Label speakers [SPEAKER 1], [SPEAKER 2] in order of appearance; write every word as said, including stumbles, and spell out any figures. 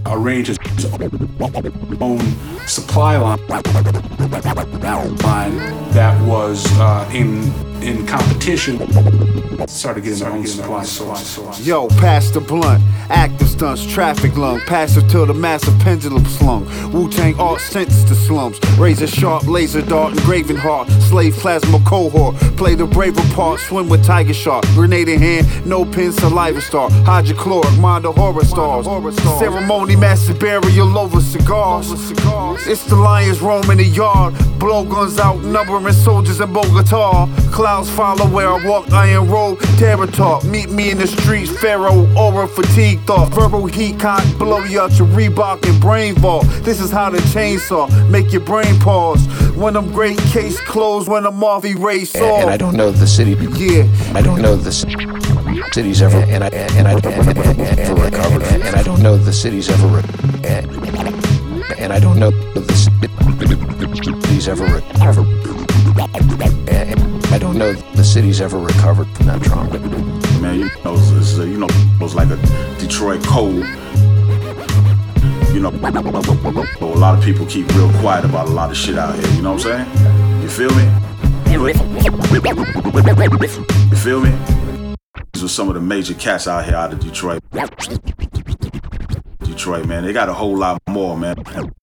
[SPEAKER 1] arrange his own supply line that was uh, in in competition. Started getting their own supply source.
[SPEAKER 2] Yo, pass the blunt, active stunts, traffic lung, passive till the massive pendulum slung. Wu-Tang art sentenced to slums. Razor sharp, laser dart, engraven heart. Slave plasma cohort, play the braver part. Swim with tiger shark, grenade in hand, no pin, saliva star. Hydrochloric, mind the horror stars. Ceremony, massive burial over cigars. It's the lions roaming the yard. Blow guns out, numbering soldiers in Bogota. Clouds follow where I walk, iron road. Terror talk, meet me in the streets. Pharaoh, aura, fatigue thought. Verbal heat cock, blow you out your Reebok and brain vault. This is how the chainsaw make your brain pause. When I'm great case closed, when I'm off, erase all.
[SPEAKER 3] And I don't know the city.
[SPEAKER 2] Yeah,
[SPEAKER 3] I don't know the city's ever. And I and I ever recovered. And I don't know the city's ever. And I don't know the city's ever recovered. I don't know the city's ever recovered from that trauma.
[SPEAKER 4] Man, you know, it's, you know, it was like a Detroit code. You know, a lot of people keep real quiet about a lot of shit out here. You know what I'm saying? You feel me? You feel me? These are some of the major cats out here out of Detroit. Detroit, man, they got a whole lot more, man.